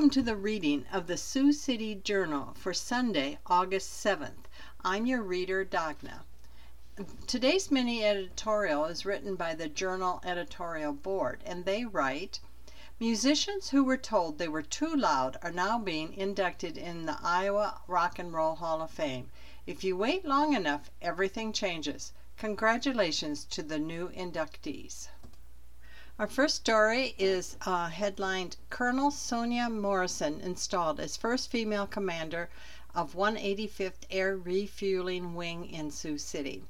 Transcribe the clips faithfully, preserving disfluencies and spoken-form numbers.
Welcome to the reading of the Sioux City Journal for Sunday, August seventh. I'm your reader, Dagna. Today's mini editorial is written by the Journal Editorial Board, and they write, musicians who were told they were too loud are now being inducted in the Iowa Rock and Roll Hall of Fame. If you wait long enough, everything changes. Congratulations to the new inductees. Our first story is uh, headlined, Colonel Sonia Morrison installed as first female commander of one hundred eighty-fifth Air Refueling Wing in Sioux City.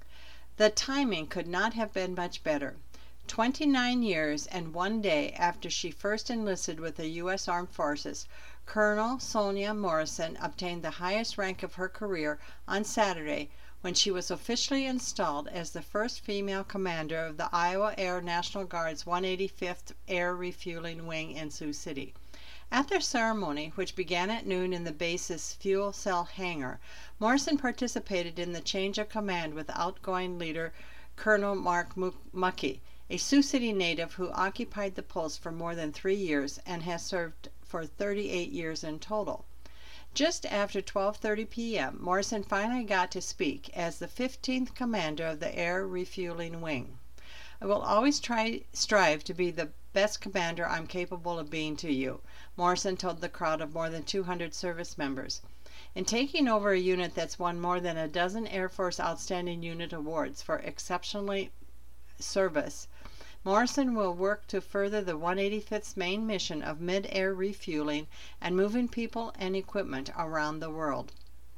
The timing could not have been much better. twenty-nine years and one day after she first enlisted with the U S Armed Forces, Colonel Sonia Morrison obtained the highest rank of her career on Saturday when she was officially installed as the first female commander of the Iowa Air National Guard's one hundred eighty-fifth Air Refueling Wing in Sioux City. At their ceremony, which began at noon in the base's fuel cell hangar, Morrison participated in the change of command with outgoing leader Colonel Mark Muckey, a Sioux City native who occupied the post for more than three years and has served for thirty-eight years in total. Just after twelve thirty p m, Morrison finally got to speak as the fifteenth commander of the Air Refueling Wing. I will always try strive to be the best commander I'm capable of being to you, Morrison told the crowd of more than two hundred service members. In taking over a unit that's won more than a dozen Air Force Outstanding Unit awards for exceptionally service, Morrison will work to further the one hundred eighty-fifth's main mission of mid-air refueling and moving people and equipment around the world.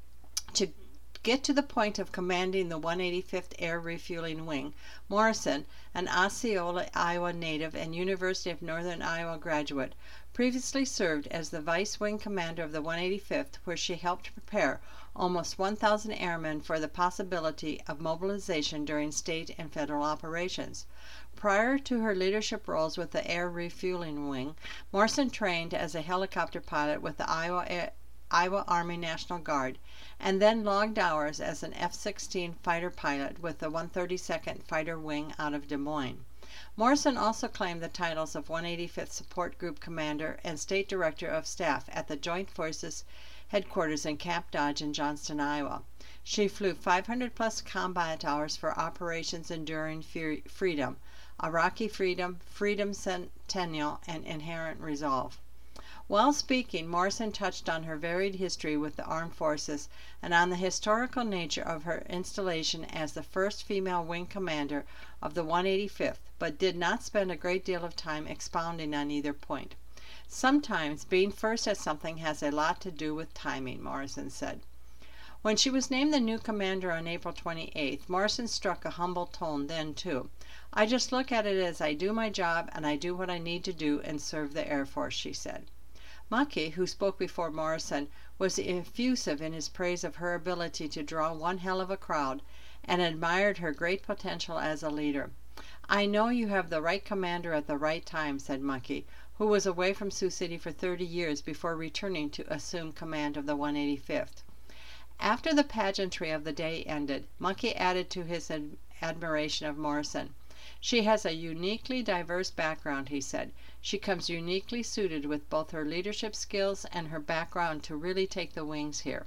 To get to the point of commanding the one hundred eighty-fifth Air Refueling Wing, Morrison, an Osceola, Iowa native and University of Northern Iowa graduate, previously served as the vice wing commander of the one hundred eighty-fifth, where she helped prepare almost one thousand airmen for the possibility of mobilization during state and federal operations. Prior to her leadership roles with the Air Refueling Wing, Morrison trained as a helicopter pilot with the Iowa, Air, Iowa Army National Guard, and then logged hours as an F sixteen fighter pilot with the one hundred thirty-second Fighter Wing out of Des Moines. Morrison also claimed the titles of one hundred eighty-fifth Support Group Commander and State Director of Staff at the Joint Forces Headquarters in Camp Dodge in Johnston, Iowa. She flew five hundred plus combat hours for Operations Enduring Freedom, Iraqi Freedom, Freedom Centennial, and Inherent Resolve. While speaking, Morrison touched on her varied history with the armed forces and on the historical nature of her installation as the first female wing commander of the one hundred eighty-fifth, but did not spend a great deal of time expounding on either point. Sometimes being first at something has a lot to do with timing, Morrison said. When she was named the new commander on April twenty-eighth, Morrison struck a humble tone then, too. I just look at it as I do my job and I do what I need to do and serve the Air Force, she said. Muckey, who spoke before Morrison, was effusive in his praise of her ability to draw one hell of a crowd and admired her great potential as a leader. I know you have the right commander at the right time, said Muckey, who was away from Sioux City for thirty years before returning to assume command of the one hundred eighty-fifth. After the pageantry of the day ended, Muckey added to his ad- admiration of Morrison. She has a uniquely diverse background, he said. She comes uniquely suited with both her leadership skills and her background to really take the wings here.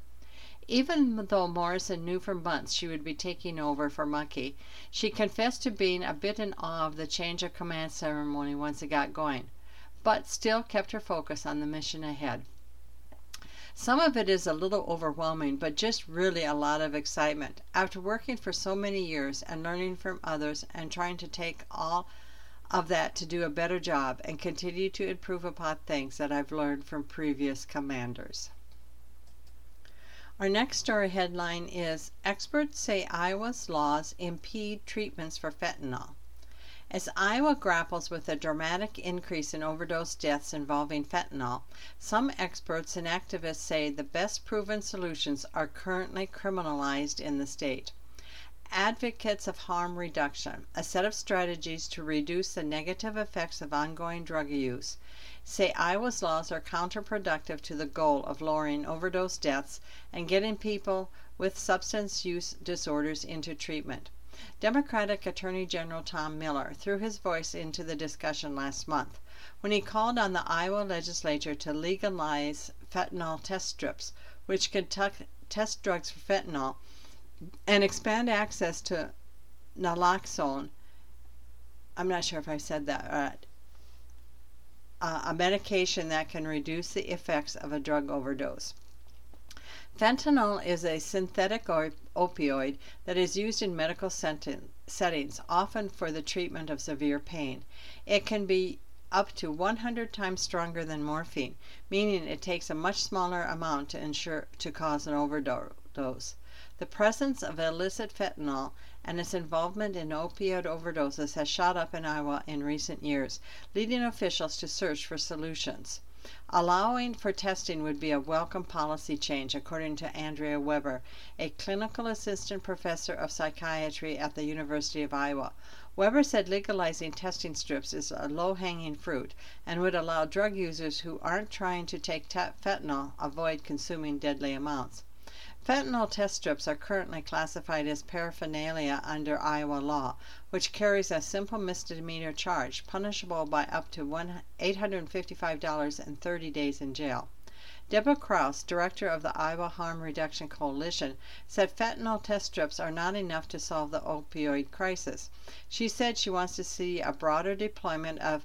Even though Morrison knew for months she would be taking over for Muckey, she confessed to being a bit in awe of the change of command ceremony once it got going, but still kept her focus on the mission ahead. Some of it is a little overwhelming, but just really a lot of excitement. After working for so many years and learning from others and trying to take all of that to do a better job and continue to improve upon things that I've learned from previous commanders. Our next story headline is, Experts Say Iowa's Laws Impede Treatments for Fentanyl. As Iowa grapples with a dramatic increase in overdose deaths involving fentanyl, some experts and activists say the best proven solutions are currently criminalized in the state. Advocates of harm reduction, a set of strategies to reduce the negative effects of ongoing drug use, say Iowa's laws are counterproductive to the goal of lowering overdose deaths and getting people with substance use disorders into treatment. Democratic Attorney General Tom Miller threw his voice into the discussion last month when he called on the Iowa legislature to legalize fentanyl test strips, which can t- test drugs for fentanyl, and expand access to naloxone. I'm not sure if I said that right. Uh, a medication that can reduce the effects of a drug overdose. Fentanyl is a synthetic op- opioid that is used in medical senten- settings, often for the treatment of severe pain. It can be up to one hundred times stronger than morphine, meaning it takes a much smaller amount to ensure to cause an overdose. The presence of illicit fentanyl and its involvement in opioid overdoses has shot up in Iowa in recent years, leading officials to search for solutions. Allowing for testing would be a welcome policy change, according to Andrea Weber, a clinical assistant professor of psychiatry at the University of Iowa. Weber said legalizing testing strips is a low-hanging fruit and would allow drug users who aren't trying to take te- fentanyl avoid consuming deadly amounts. Fentanyl test strips are currently classified as paraphernalia under Iowa law, which carries a simple misdemeanor charge, punishable by up to eight hundred fifty-five dollars and thirty days in jail. Deborah Kraus, director of the Iowa Harm Reduction Coalition, said fentanyl test strips are not enough to solve the opioid crisis. She said she wants to see a broader deployment of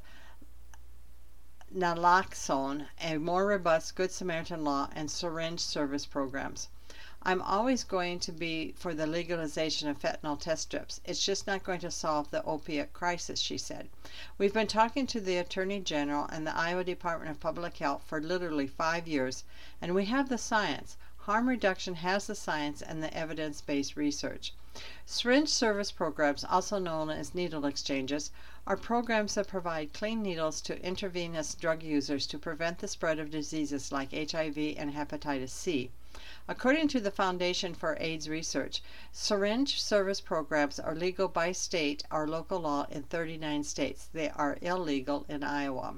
naloxone, a more robust Good Samaritan law, and syringe service programs. I'm always going to be for the legalization of fentanyl test strips. It's just not going to solve the opiate crisis, she said. We've been talking to the Attorney General and the Iowa Department of Public Health for literally five years, and we have the science. Harm reduction has the science and the evidence-based research. Syringe service programs, also known as needle exchanges, are programs that provide clean needles to intravenous drug users to prevent the spread of diseases like H I V and hepatitis C. According to the Foundation for AIDS Research, syringe service programs are legal by state or local law in thirty-nine states. They are illegal in Iowa.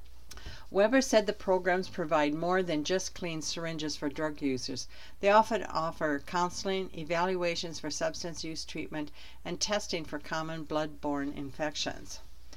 Weber said the programs provide more than just clean syringes for drug users. They often offer counseling, evaluations for substance use treatment, and testing for common blood-borne infections.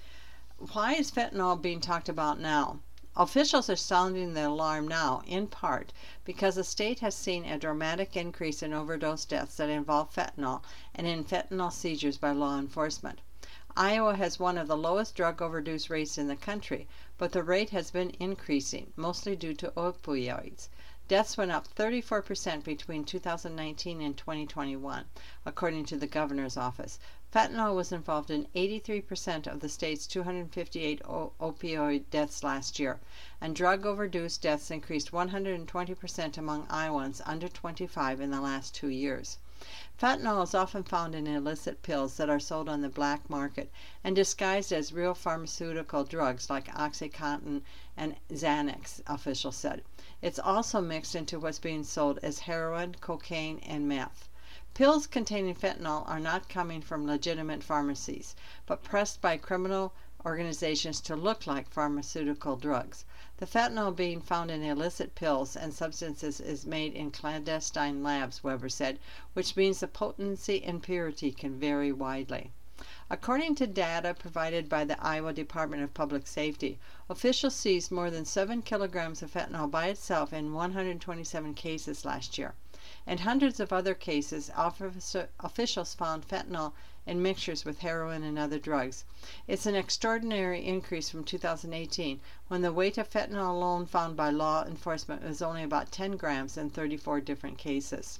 Why is fentanyl being talked about now? Officials are sounding the alarm now, in part, because the state has seen a dramatic increase in overdose deaths that involve fentanyl and in fentanyl seizures by law enforcement. Iowa has one of the lowest drug overdose rates in the country, but the rate has been increasing, mostly due to opioids. Deaths went up thirty-four percent between two thousand nineteen and twenty twenty-one, according to the governor's office. Fentanyl was involved in eighty-three percent of the state's two hundred fifty-eight o- opioid deaths last year, and drug overdose deaths increased one hundred twenty percent among Iowans under twenty-five in the last two years. Fentanyl is often found in illicit pills that are sold on the black market and disguised as real pharmaceutical drugs like OxyContin and Xanax, officials said. It's also mixed into what's being sold as heroin, cocaine, and meth. Pills containing fentanyl are not coming from legitimate pharmacies, but pressed by criminal organizations to look like pharmaceutical drugs. The fentanyl being found in illicit pills and substances is made in clandestine labs, Weber said, which means the potency and purity can vary widely. According to data provided by the Iowa Department of Public Safety, officials seized more than seven kilograms of fentanyl by itself in one hundred twenty-seven cases last year. In hundreds of other cases, officer, officials found fentanyl in mixtures with heroin and other drugs. It's an extraordinary increase from two thousand eighteen, when the weight of fentanyl alone found by law enforcement was only about ten grams in thirty-four different cases.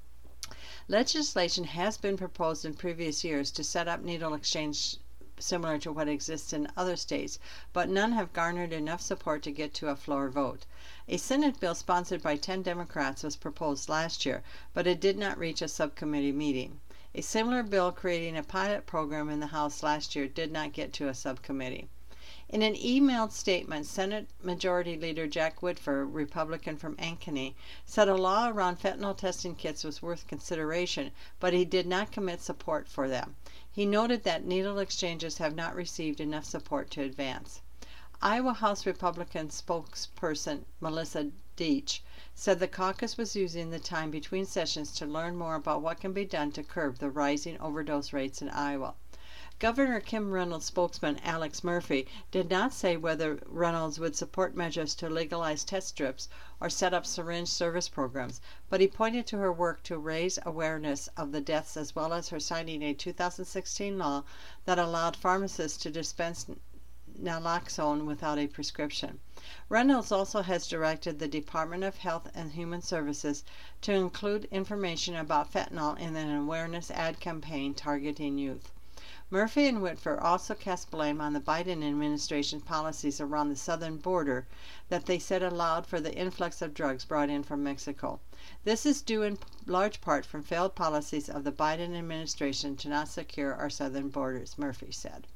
Legislation has been proposed in previous years to set up needle exchange similar to what exists in other states, but none have garnered enough support to get to a floor vote. A Senate bill sponsored by ten Democrats was proposed last year, but it did not reach a subcommittee meeting. A similar bill creating a pilot program in the House last year did not get to a subcommittee. In an emailed statement, Senate Majority Leader Jack Whitver, Republican from Ankeny, said a law around fentanyl testing kits was worth consideration, but he did not commit support for them. He noted that needle exchanges have not received enough support to advance. Iowa House Republican spokesperson Melissa Deitch, said the caucus was using the time between sessions to learn more about what can be done to curb the rising overdose rates in Iowa. Governor Kim Reynolds' spokesman Alex Murphy did not say whether Reynolds would support measures to legalize test strips or set up syringe service programs, but he pointed to her work to raise awareness of the deaths as well as her signing a two thousand sixteen law that allowed pharmacists to dispense naloxone without a prescription. Reynolds also has directed the Department of Health and Human Services to include information about fentanyl in an awareness ad campaign targeting youth. Murphy and Whitfer also cast blame on the Biden administration policies around the southern border that they said allowed for the influx of drugs brought in from Mexico. This is due in large part from failed policies of the Biden administration to not secure our southern borders, Murphy said.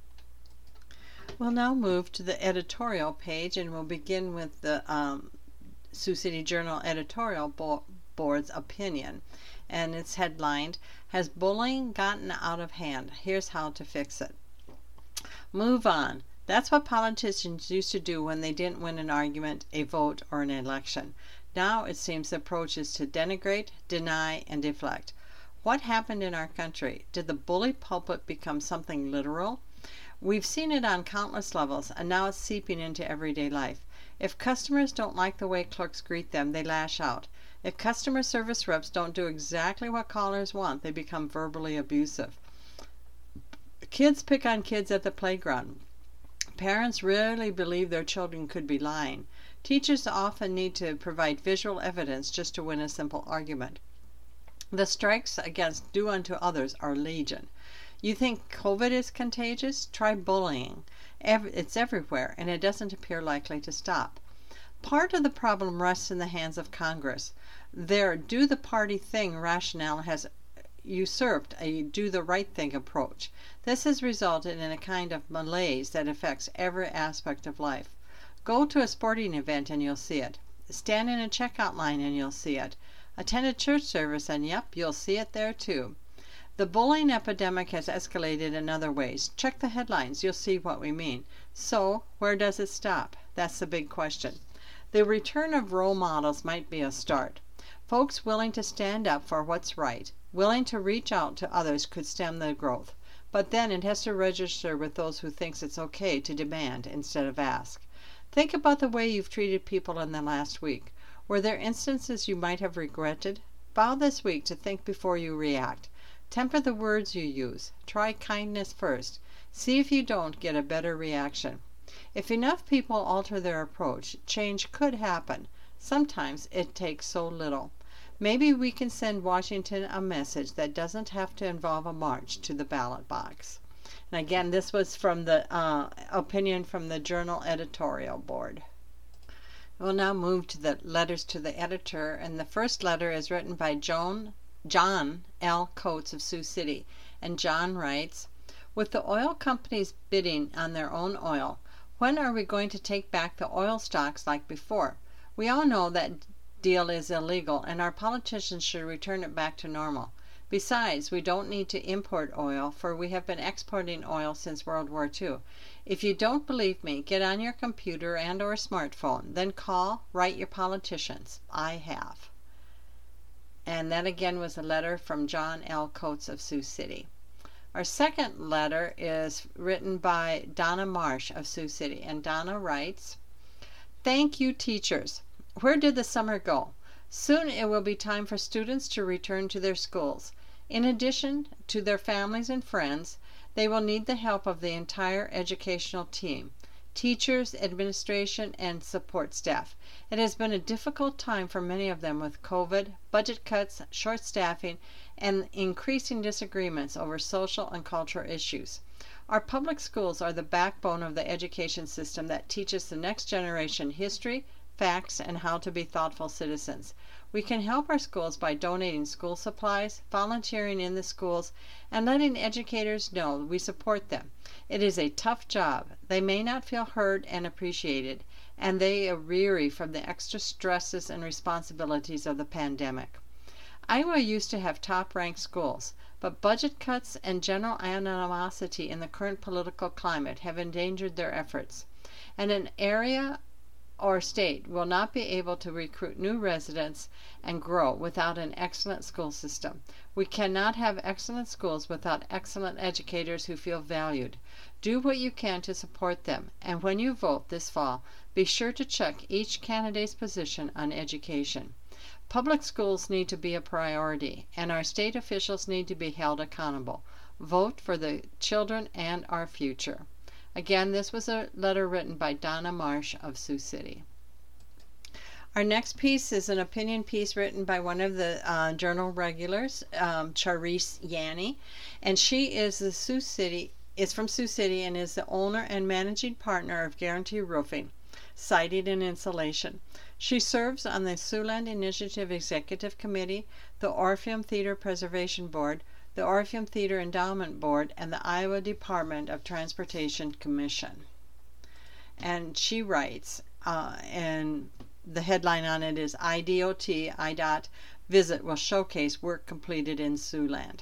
We'll now move to the editorial page, and we'll begin with the um, Sioux City Journal editorial bo- board's opinion. And it's headlined, "Has Bullying Gotten Out of Hand? Here's How to Fix It." Move on. That's what politicians used to do when they didn't win an argument, a vote, or an election. Now it seems the approach is to denigrate, deny, and deflect. What happened in our country? Did the bully pulpit become something literal? We've seen it on countless levels, and now it's seeping into everyday life. If customers don't like the way clerks greet them, they lash out. If customer service reps don't do exactly what callers want, they become verbally abusive. Kids pick on kids at the playground. Parents rarely believe their children could be lying. Teachers often need to provide visual evidence just to win a simple argument. The strikes against do unto others are legion. You think COVID is contagious? Try bullying. It's everywhere, and it doesn't appear likely to stop. Part of the problem rests in the hands of Congress. Their do the party thing rationale has usurped a do the right thing approach. This has resulted in a kind of malaise that affects every aspect of life. Go to a sporting event and you'll see it. Stand in a checkout line and you'll see it. Attend a church service and yep, you'll see it there too. The bullying epidemic has escalated in other ways. Check the headlines, you'll see what we mean. So, where does it stop? That's the big question. The return of role models might be a start. Folks willing to stand up for what's right, willing to reach out to others could stem the growth. But then it has to register with those who thinks it's okay to demand instead of ask. Think about the way you've treated people in the last week. Were there instances you might have regretted? Vow this week to think before you react. Temper the words you use. Try kindness first. See if you don't get a better reaction. If enough people alter their approach, change could happen. Sometimes it takes so little. Maybe we can send Washington a message that doesn't have to involve a march to the ballot box. And again, this was from the uh, opinion from the Journal editorial board. We'll now move to the letters to the editor, and the first letter is written by Joan, John L. Coates of Sioux City, and John writes, "With the oil companies bidding on their own oil, when are we going to take back the oil stocks like before? We all know that deal is illegal, and our politicians should return it back to normal. Besides, we don't need to import oil, for we have been exporting oil since World War Two. If you don't believe me, get on your computer and or smartphone, then call, write your politicians. I have." And that again was a letter from John L. Coates of Sioux City. Our second letter is written by Donna Marsh of Sioux City, and Donna writes, "Thank you, teachers. Where did the summer go? Soon it will be time for students to return to their schools. In addition to their families and friends, they will need the help of the entire educational team, teachers, administration, and support staff. It has been a difficult time for many of them with COVID, budget cuts, short staffing, and increasing disagreements over social and cultural issues. Our public schools are the backbone of the education system that teaches the next generation history, facts, and how to be thoughtful citizens. We can help our schools by donating school supplies, volunteering in the schools, and letting educators know we support them. It is a tough job. They may not feel heard and appreciated, and they are weary from the extra stresses and responsibilities of the pandemic. Iowa used to have top-ranked schools, but budget cuts and general animosity in the current political climate have endangered their efforts. And an area or state will not be able to recruit new residents and grow without an excellent school system. We cannot have excellent schools without excellent educators who feel valued. Do what you can to support them, and when you vote this fall, be sure to check each candidate's position on education. Public schools need to be a priority, and our state officials need to be held accountable. Vote for the children and our future. Again, this was a letter written by Donna Marsh of Sioux City. Our next piece is an opinion piece written by one of the uh, journal regulars, um, Charisse Yanni, and she is the Sioux City is from Sioux City and is the owner and managing partner of Guarantee Roofing, Siding and Insulation. She serves on the Siouxland Initiative Executive Committee, the Orpheum Theater Preservation Board, the Orpheum Theater Endowment Board, and the Iowa Department of Transportation Commission. And she writes, uh, and the headline on it is I D O T, I D O T visit will showcase work completed in Siouxland.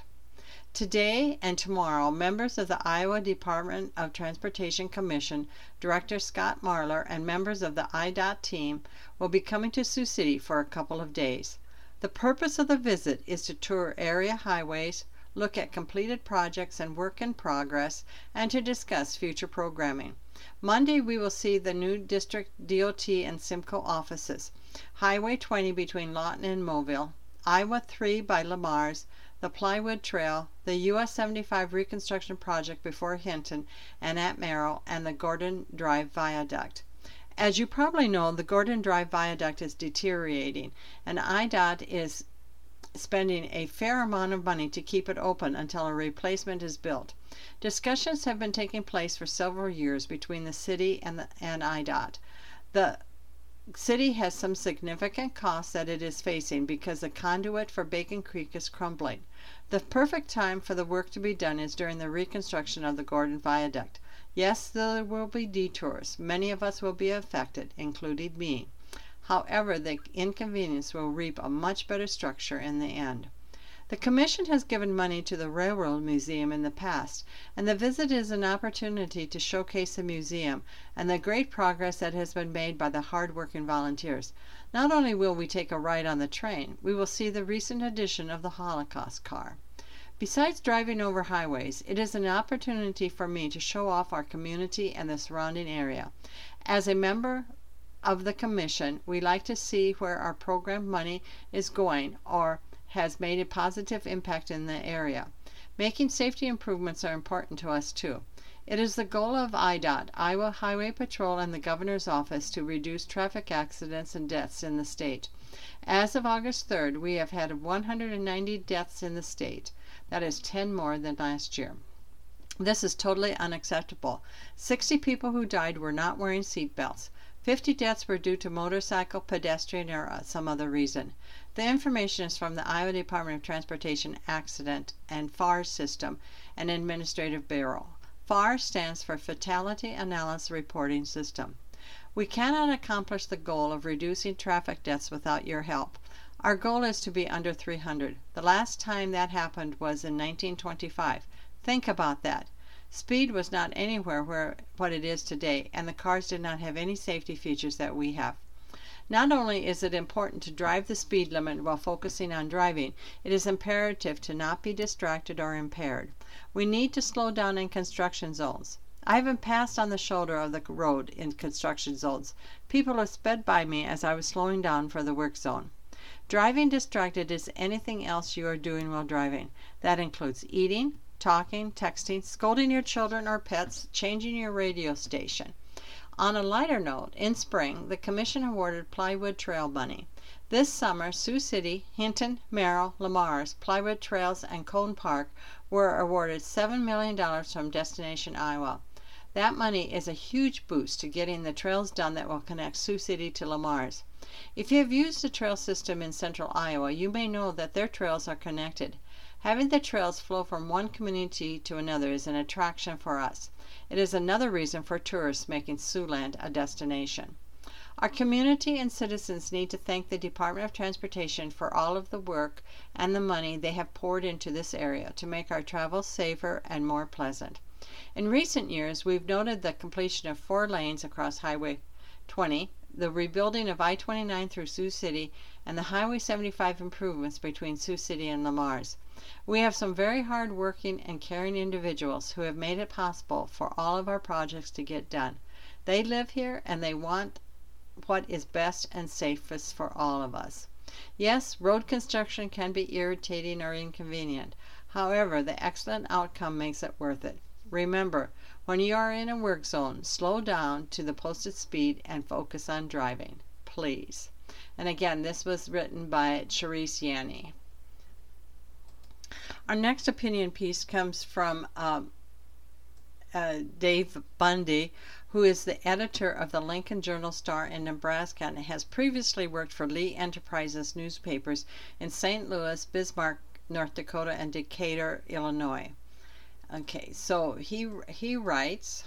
Today and tomorrow, members of the Iowa Department of Transportation Commission, Director Scott Marler, and members of the I D O T team will be coming to Sioux City for a couple of days. The purpose of the visit is to tour area highways, look at completed projects and work in progress, and to discuss future programming. Monday, we will see the new District D O T and Simcoe offices, Highway twenty between Lawton and Mobile, Iowa three by Lamars, the Plywood Trail, the U S seventy-five reconstruction project before Hinton and at Merrill, and the Gordon Drive Viaduct. As you probably know, the Gordon Drive Viaduct is deteriorating, and I D O T is spending a fair amount of money to keep it open until a replacement is built. Discussions have been taking place for several years between the city and, the, and I D O T. The city has some significant costs that it is facing because the conduit for Bacon Creek is crumbling. The perfect time for the work to be done is during the reconstruction of the Gordon Viaduct. Yes, there will be detours. Many of us will be affected, including me. However, the inconvenience will reap a much better structure in the end. The Commission has given money to the Railroad Museum in the past, and the visit is an opportunity to showcase the museum and the great progress that has been made by the hard-working volunteers. Not only will we take a ride on the train, we will see the recent addition of the Holocaust car. Besides driving over highways, it is an opportunity for me to show off our community and the surrounding area. As a member of the Commission, we like to see where our program money is going or has made a positive impact in the area. Making safety improvements are important to us too. It is the goal of I D O T, Iowa Highway Patrol, and the Governor's Office to reduce traffic accidents and deaths in the state. As of August third, we have had one hundred ninety deaths in the state. That is ten more than last year. This is totally unacceptable. sixty people who died were not wearing seat belts. fifty deaths were due to motorcycle, pedestrian, or some other reason. The information is from the Iowa Department of Transportation Accident and F A R System and Administrative Bureau. F A R stands for Fatality Analysis Reporting System. We cannot accomplish the goal of reducing traffic deaths without your help. Our goal is to be under three hundred. The last time that happened was in nineteen twenty-five. Think about that. Speed was not anywhere where what it is today, and the cars did not have any safety features that we have. Not only is it important to drive the speed limit while focusing on driving, it is imperative to not be distracted or impaired. We need to slow down in construction zones. I haven't passed on the shoulder of the road in construction zones. People have sped by me as I was slowing down for the work zone. Driving distracted is anything else you are doing while driving. That includes eating, talking, texting, scolding your children or pets, changing your radio station. On a lighter note, in spring, the Commission awarded Plywood Trail money. This summer, Sioux City, Hinton, Merrill, Lamars, Plywood Trails, and Cone Park were awarded seven million dollars from Destination Iowa. That money is a huge boost to getting the trails done that will connect Sioux City to Lamars. If you have used the trail system in central Iowa, you may know that their trails are connected. Having the trails flow from one community to another is an attraction for us. It is another reason for tourists making Siouxland a destination. Our community and citizens need to thank the Department of Transportation for all of the work and the money they have poured into this area to make our travel safer and more pleasant. In recent years, we've noted the completion of four lanes across Highway twenty the rebuilding of I twenty-nine through Sioux City, and the Highway seventy-five improvements between Sioux City and Le Mars. We have some very hard-working and caring individuals who have made it possible for all of our projects to get done. They live here and they want what is best and safest for all of us. Yes, road construction can be irritating or inconvenient. However, the excellent outcome makes it worth it. Remember, when you are in a work zone, slow down to the posted speed and focus on driving, please. And again, this was written by Charisse Yanni. Our next opinion piece comes from um, uh, Dave Bundy, who is the editor of the Lincoln Journal-Star in Nebraska and has previously worked for Lee Enterprises newspapers in Saint Louis, Bismarck, North Dakota, and Decatur, Illinois. Okay, so he he writes,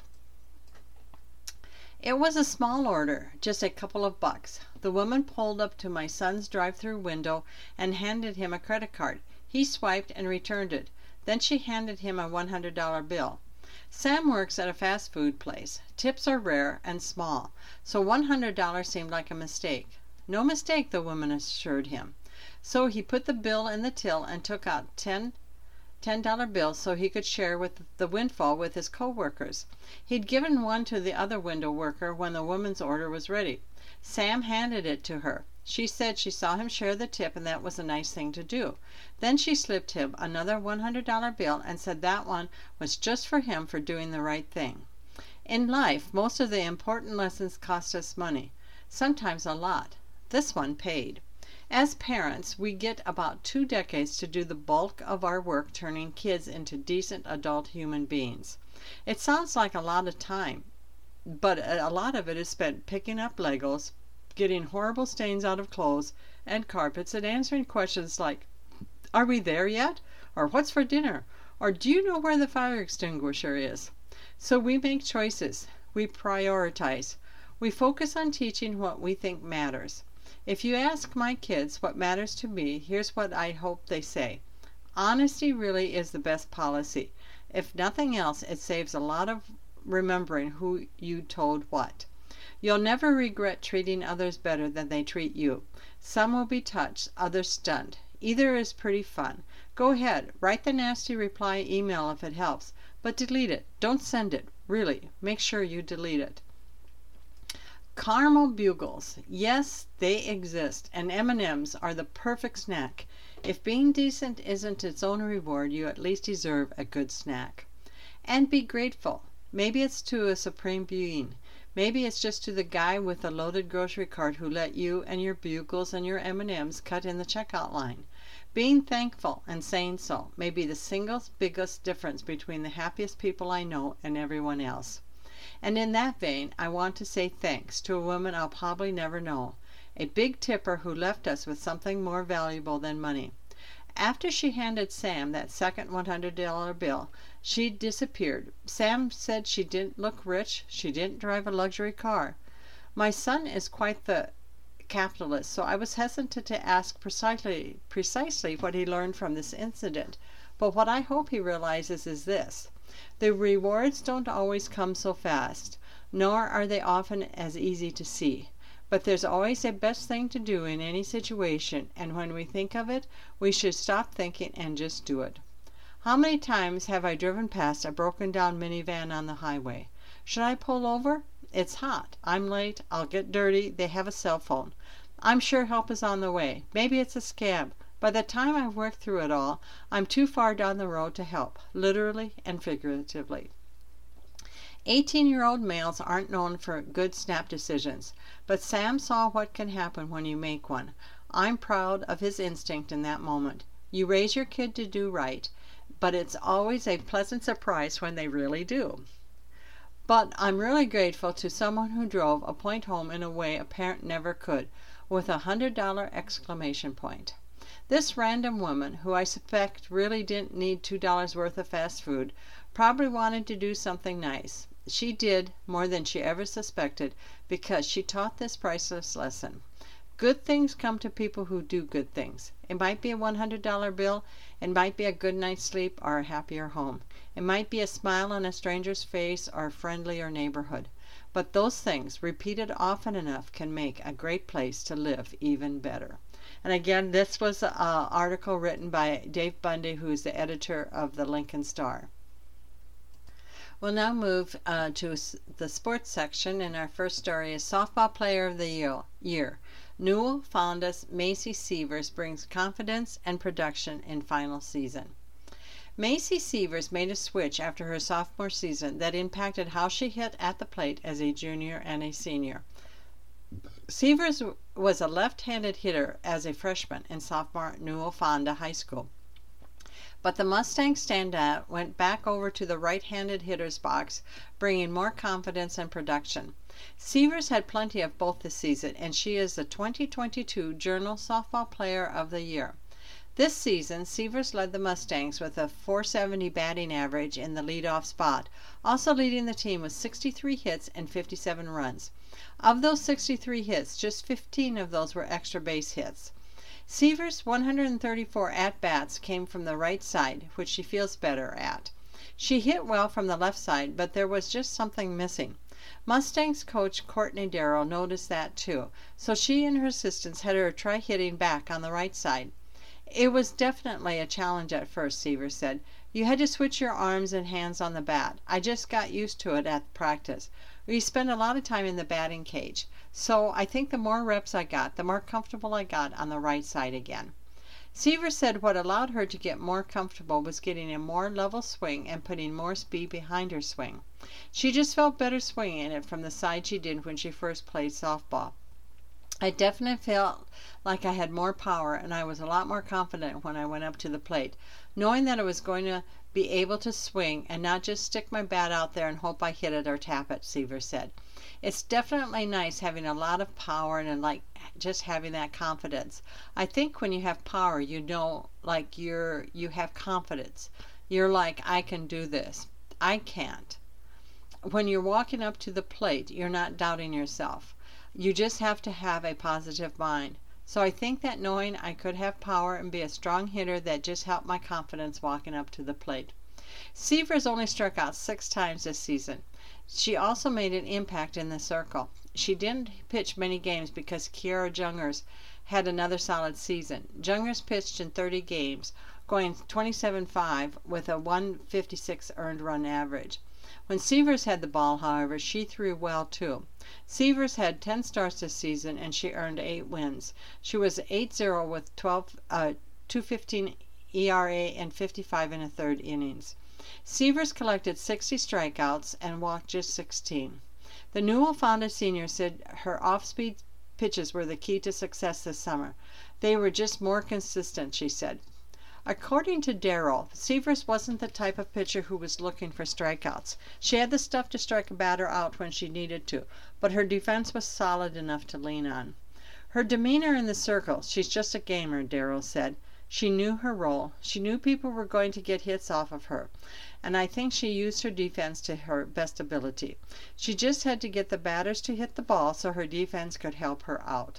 "It was a small order, just a couple of bucks. The woman pulled up to my son's drive-through window and handed him a credit card. He swiped and returned it. Then she handed him a one hundred dollar bill. Sam works at a fast food place. Tips are rare and small, so one hundred dollars seemed like a mistake. No mistake, the woman assured him. So he put the bill in the till and took out ten ten dollar bills so he could share with the windfall with his co-workers. He'd given one to the other window worker when the woman's order was ready. Sam handed it to her. She said she saw him share the tip and that was a nice thing to do. Then she slipped him another one hundred dollar bill and said that one was just for him for doing the right thing. In life, most of the important lessons cost us money, sometimes a lot. This one paid. As parents, we get about two decades to do the bulk of our work turning kids into decent adult human beings. It sounds like a lot of time, but a lot of it is spent picking up Legos, getting horrible stains out of clothes and carpets, and answering questions like, "Are we there yet?" or "What's for dinner?" or "Do you know where the fire extinguisher is?" So we make choices. We prioritize. We focus on teaching what we think matters. If you ask my kids what matters to me, here's what I hope they say. Honesty really is the best policy. If nothing else, it saves a lot of remembering who you told what. You'll never regret treating others better than they treat you. Some will be touched, others stunned. Either is pretty fun. Go ahead, write the nasty reply email if it helps, but delete it. Don't send it. Really, make sure you delete it. Caramel bugles. Yes, they exist, and M and M's are the perfect snack. If being decent isn't its own reward, you at least deserve a good snack. And be grateful. Maybe it's to a supreme being. Maybe it's just to the guy with the loaded grocery cart who let you and your bugles and your M and M's cut in the checkout line. Being thankful and saying so may be the single biggest difference between the happiest people I know and everyone else. And in that vein, I want to say thanks to a woman I'll probably never know, a big tipper who left us with something more valuable than money. After she handed Sam that second one hundred dollar bill, she disappeared. Sam said she didn't look rich, she didn't drive a luxury car. My son is quite the capitalist, so I was hesitant to ask precisely, precisely what he learned from this incident. But what I hope he realizes is this. The rewards don't always come so fast, nor are they often as easy to see. But there's always a best thing to do in any situation, and when we think of it, we should stop thinking and just do it. How many times have I driven past a broken down minivan on the highway? Should I pull over? It's hot. I'm late. I'll get dirty. They have a cell phone. I'm sure help is on the way. Maybe it's a scab. By the time I've worked through it all, I'm too far down the road to help, literally and figuratively. eighteen-year-old males aren't known for good snap decisions, but Sam saw what can happen when you make one. I'm proud of his instinct in that moment. You raise your kid to do right, but it's always a pleasant surprise when they really do. But I'm really grateful to someone who drove a point home in a way a parent never could, with a hundred dollar exclamation point. This random woman, who I suspect really didn't need two dollars worth of fast food, probably wanted to do something nice. She did more than she ever suspected because she taught this priceless lesson. Good things come to people who do good things. It might be a one hundred dollar bill, it might be a good night's sleep or a happier home. It might be a smile on a stranger's face or a friendlier neighborhood. but those things, repeated often enough, can make a great place to live even better. And again, this was an article written by Dave Bundy, who is the editor of the Lincoln Star. We'll now move uh, to the sports section, and our first story is Softball Player of the Year. Newell Fonda's Macy Sievers brings confidence and production in final season. Macy Sievers made a switch after her sophomore season that impacted how she hit at the plate as a junior and a senior. Sievers was a left-handed hitter as a freshman in sophomore Newell Fonda High School. But the Mustang standout went back over to the right-handed hitter's box, bringing more confidence and production. Sievers had plenty of both this season, and she is the twenty twenty-two Journal Softball Player of the Year. This season, Sievers led the Mustangs with a four seventy batting average in the leadoff spot, also leading the team with sixty-three hits and fifty-seven runs. Of those sixty-three hits, just fifteen of those were extra base hits. Sievers' one hundred thirty-four at-bats came from the right side, which she feels better at. She hit well from the left side, but there was just something missing. Mustangs coach Courtney Darrow noticed that too, so she and her assistants had her try hitting back on the right side. It was definitely a challenge at first, Sievers said. You had to switch your arms and hands on the bat. I just got used to it at practice. We spend a lot of time in the batting cage, so I think the more reps I got, the more comfortable I got on the right side again. Sievers said what allowed her to get more comfortable was getting a more level swing and putting more speed behind her swing. She just felt better swinging it from the side she did when she first played softball. I definitely felt like I had more power, and I was a lot more confident when I went up to the plate, knowing that I was going to be able to swing and not just stick my bat out there and hope I hit it or tap it, Sievers said. It's definitely nice having a lot of power and like just having that confidence. I think when you have power, you know, like you're you have confidence. You're like, I can do this. I can't. When you're walking up to the plate, you're not doubting yourself. You just have to have a positive mind. So I think that knowing I could have power and be a strong hitter, that just helped my confidence walking up to the plate. Sievers only struck out six times this season. She also made an impact in the circle. She didn't pitch many games because Kiara Jungers had another solid season. Jungers pitched in thirty games, going twenty-seven five with a one fifty-six earned run average. When Sievers had the ball, however, she threw well too. Sievers had ten starts this season and she earned eight wins. She was eight zero with twelve, uh, two fifteen E R A and fifty-five in a third innings. Sievers collected sixty strikeouts and walked just sixteen. The Newell Fonda senior said her off-speed pitches were the key to success this summer. They were just more consistent, she said. According to Darrell, Sievers wasn't the type of pitcher who was looking for strikeouts. She had the stuff to strike a batter out when she needed to, but her defense was solid enough to lean on. Her demeanor in the circle, she's just a gamer, Darrell said. She knew her role. She knew people were going to get hits off of her, and I think she used her defense to her best ability. She just had to get the batters to hit the ball so her defense could help her out.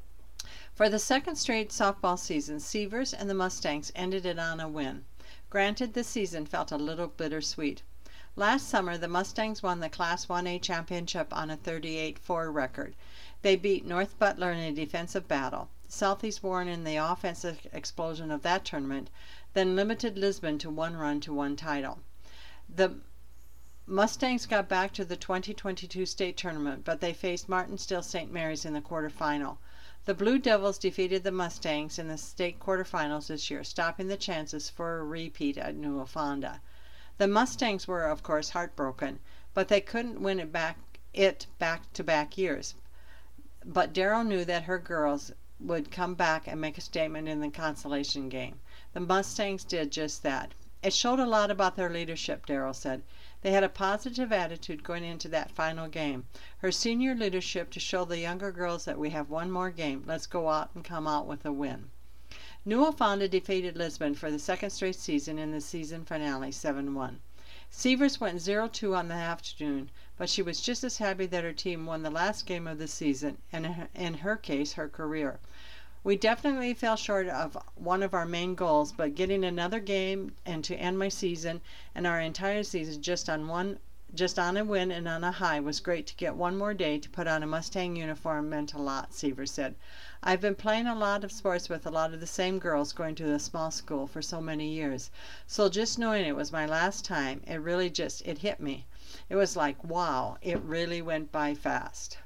For the second straight softball season, Sievers and the Mustangs ended it on a win. Granted, this season felt a little bittersweet. Last summer, the Mustangs won the Class one A championship on a thirty-eight four record. They beat North Butler in a defensive battle, Southeast Warren in the offensive explosion of that tournament, then limited Lisbon to one run to one title. The Mustangs got back to the twenty twenty-two state tournament, but they faced Martinsville Saint Mary's in the quarterfinal. The Blue Devils defeated the Mustangs in the state quarterfinals this year, stopping the chances for a repeat at Newell Fonda. The Mustangs were, of course, heartbroken, but they couldn't win it back it back-to-back years. But Darrell knew that her girls would come back and make a statement in the consolation game. The Mustangs did just that. It showed a lot about their leadership, Darrell said. They had a positive attitude going into that final game. Her senior leadership to show the younger girls that we have one more game. Let's go out and come out with a win. Newell Fonda defeated Lisbon for the second straight season in the season finale, seven one. Sievers went zero two on the afternoon, but she was just as happy that her team won the last game of the season, and in her case, her career. We definitely fell short of one of our main goals, but getting another game and to end my season and our entire season just on one just on a win and on a high. It was great to get one more day to put on a Mustang uniform meant a lot, Seaver said. I've been playing a lot of sports with a lot of the same girls going to the small school for so many years. So just knowing it was my last time, it really just, it hit me. It was like, wow, it really went by fast.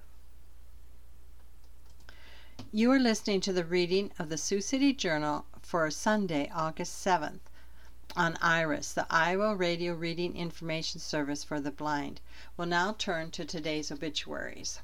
You are listening to the reading of the Sioux City Journal for Sunday, August seventh. On IRIS, the Iowa Radio Reading Information Service for the Blind. We'll now turn to today's obituaries.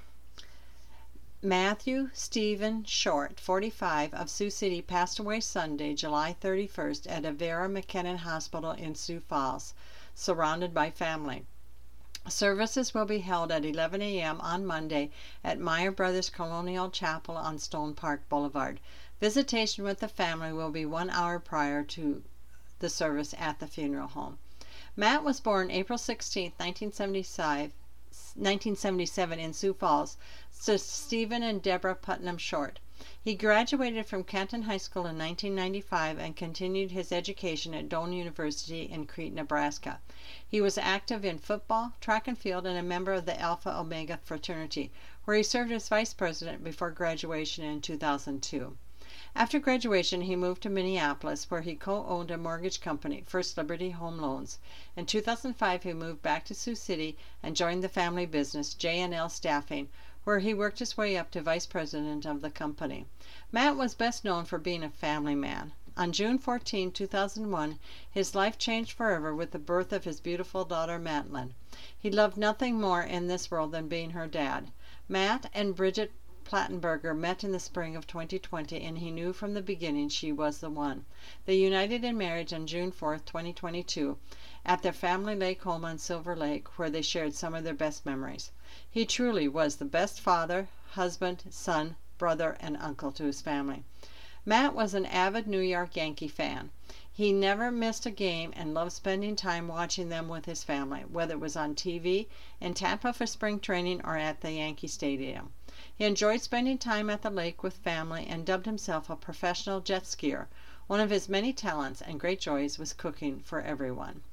Matthew Stephen Short, forty-five, of Sioux City, passed away Sunday, July thirty-first, at Avera McKinnon Hospital in Sioux Falls, surrounded by family. Services will be held at eleven a.m. on Monday at Meyer Brothers Colonial Chapel on Stone Park Boulevard. Visitation with the family will be one hour prior to the service at the funeral home. Matt was born April sixteenth, nineteen seventy-seven in Sioux Falls to Stephen and Deborah Putnam Short. He graduated from Canton High School in nineteen ninety-five and continued his education at Doane University in Crete, Nebraska. He was active in football, track and field, and a member of the Alpha Omega fraternity, where he served as vice president before graduation in two thousand two. After graduation, he moved to Minneapolis, where he co-owned a mortgage company, First Liberty Home Loans. In two thousand five, he moved back to Sioux City and joined the family business, J and L Staffing, where he worked his way up to vice president of the company. Matt was best known for being a family man. On June fourteenth, two thousand one, his life changed forever with the birth of his beautiful daughter, Madeline. He loved nothing more in this world than being her dad. Matt and Bridget Plattenberger met in the spring of twenty twenty, and he knew from the beginning she was the one. They united in marriage on June fourth, twenty twenty-two, at their family lake home on Silver Lake, where they shared some of their best memories. He truly was the best father, husband, son, brother, and uncle to his family. Matt was an avid New York Yankee fan. He never missed a game and loved spending time watching them with his family, whether it was on T V, in Tampa for spring training, or at the Yankee Stadium. He enjoyed spending time at the lake with family and dubbed himself a professional jet skier. One of his many talents and great joys was cooking for everyone.